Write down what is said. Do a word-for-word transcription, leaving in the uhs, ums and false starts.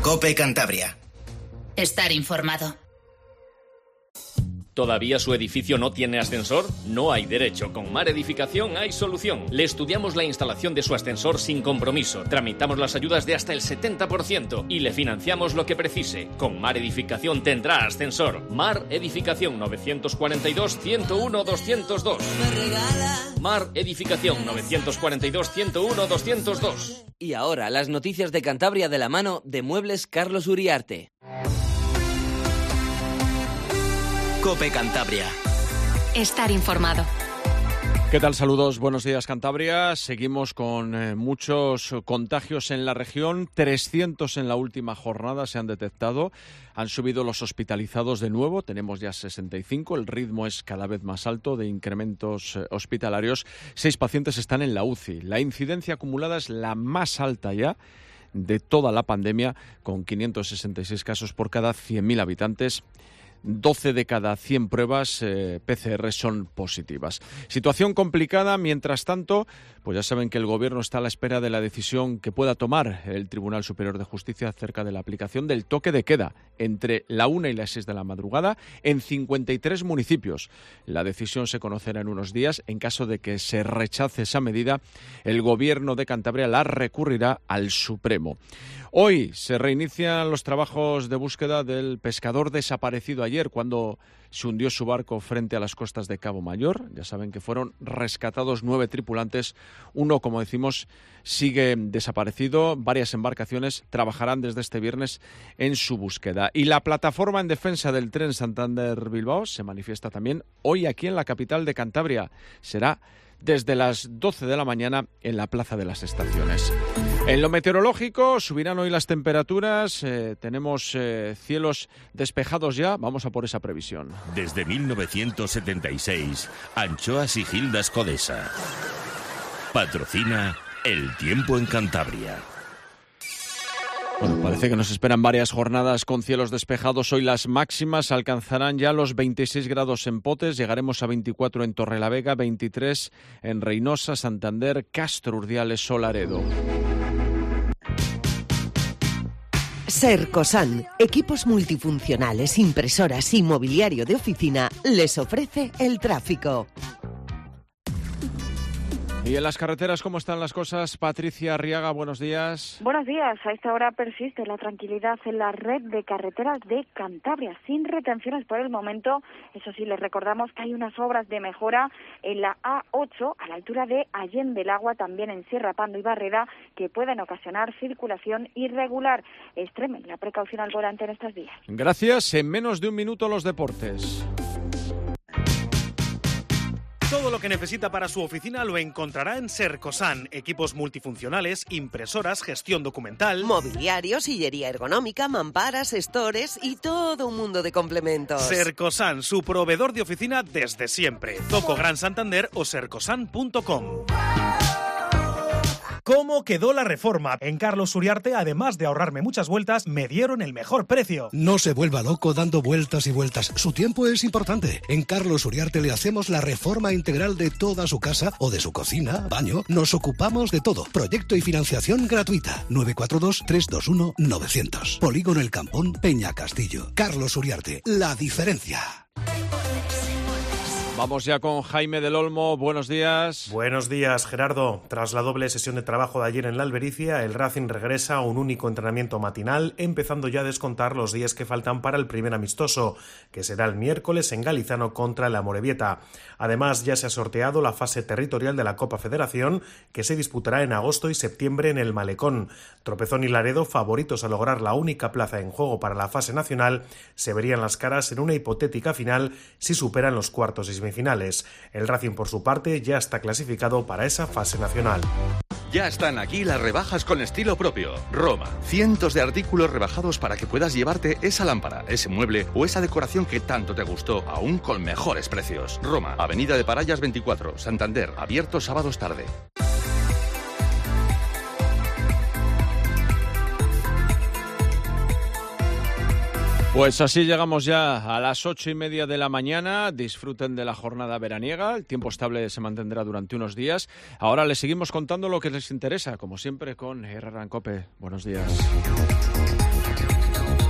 COPE Cantabria. Estar informado. ¿Todavía su edificio no tiene ascensor? No hay derecho. Con Mar Edificación hay solución. Le estudiamos la instalación de su ascensor sin compromiso. Tramitamos las ayudas de hasta el setenta por ciento y le financiamos lo que precise. Con Mar Edificación tendrá ascensor. Mar Edificación novecientos cuarenta y dos, ciento uno, doscientos dos. Mar Edificación novecientos cuarenta y dos, ciento uno, doscientos dos. Y ahora las noticias de Cantabria de la mano de Muebles Carlos Uriarte. COPE Cantabria. Estar informado. ¿Qué tal? Saludos, buenos días Cantabria. Seguimos con eh, muchos contagios en la región, trescientos en la última jornada se han detectado. Han subido los hospitalizados de nuevo, tenemos ya sesenta y cinco, el ritmo es cada vez más alto de incrementos eh, hospitalarios. Seis pacientes están en la U C I. La incidencia acumulada es la más alta ya de toda la pandemia, con quinientos sesenta y seis casos por cada cien mil habitantes. doce de cada cien pruebas eh, P C R son positivas. Situación complicada, mientras tanto, pues ya saben que el Gobierno está a la espera de la decisión que pueda tomar el Tribunal Superior de Justicia acerca de la aplicación del toque de queda entre la una y las seis de la madrugada en cincuenta y tres municipios. La decisión se conocerá en unos días. En caso de que se rechace esa medida, el Gobierno de Cantabria la recurrirá al Supremo. Hoy se reinician los trabajos de búsqueda del pescador desaparecido ayer cuando se hundió su barco frente a las costas de Cabo Mayor. Ya saben que fueron rescatados nueve tripulantes. Uno, como decimos, sigue desaparecido. Varias embarcaciones trabajarán desde este viernes en su búsqueda. Y la plataforma en defensa del tren Santander-Bilbao se manifiesta también hoy aquí en la capital de Cantabria. Será desde las doce de la mañana en la Plaza de las Estaciones. En lo meteorológico subirán hoy las temperaturas, eh, tenemos eh, cielos despejados ya, vamos a por esa previsión. Desde mil novecientos setenta y seis, Anchoas y Gildas Codesa. Patrocina El Tiempo en Cantabria. Bueno, parece que nos esperan varias jornadas con cielos despejados. Hoy las máximas alcanzarán ya los veintiséis grados en Potes, llegaremos a veinticuatro en Torrelavega, veintitrés en Reynosa, Santander, Castro Urdiales, Solaredo. Sercosan, equipos multifuncionales, impresoras y mobiliario de oficina, les ofrece el tráfico. Y en las carreteras, ¿cómo están las cosas? Patricia Arriaga, buenos días. Buenos días. A esta hora persiste la tranquilidad en la red de carreteras de Cantabria, sin retenciones por el momento. Eso sí, les recordamos que hay unas obras de mejora en la A ocho, a la altura de Allende del Agua, también en Sierra Pando y Barreda, que pueden ocasionar circulación irregular. Extremen la precaución al volante en estos días. Gracias. En menos de un minuto los deportes. Todo lo que necesita para su oficina lo encontrará en Sercosan. Equipos multifuncionales, impresoras, gestión documental, mobiliario, sillería ergonómica, mamparas, stores y todo un mundo de complementos. Sercosan, su proveedor de oficina desde siempre. Zoco Gran Santander o sercosan punto com. ¿Cómo quedó la reforma? En Carlos Uriarte, además de ahorrarme muchas vueltas, me dieron el mejor precio. No se vuelva loco dando vueltas y vueltas. Su tiempo es importante. En Carlos Uriarte le hacemos la reforma integral de toda su casa o de su cocina, baño. Nos ocupamos de todo. Proyecto y financiación gratuita. nueve cuatro dos, tres dos uno, nueve cero cero. Polígono El Campón, Peña Castillo. Carlos Uriarte, la diferencia. Vamos ya con Jaime del Olmo, buenos días. Buenos días, Gerardo. Tras la doble sesión de trabajo de ayer en la Albericia, el Racing regresa a un único entrenamiento matinal, empezando ya a descontar los días que faltan para el primer amistoso, que será el miércoles en Galizano contra el Amorebieta. Además, ya se ha sorteado la fase territorial de la Copa Federación, que se disputará en agosto y septiembre en el Malecón. Tropezón y Laredo, favoritos a lograr la única plaza en juego para la fase nacional, se verían las caras en una hipotética final si superan los cuartos y semifinales. El Racing, por su parte, ya está clasificado para esa fase nacional. Ya están aquí las rebajas con estilo propio. Roma. Cientos de artículos rebajados para que puedas llevarte esa lámpara, ese mueble o esa decoración que tanto te gustó, aún con mejores precios. Roma, Avenida de Parallas veinticuatro, Santander, abierto sábados tarde. Pues así llegamos ya a las ocho y media de la mañana. Disfruten de la jornada veraniega. El tiempo estable se mantendrá durante unos días. Ahora les seguimos contando lo que les interesa, como siempre con Herrera en COPE. Buenos días.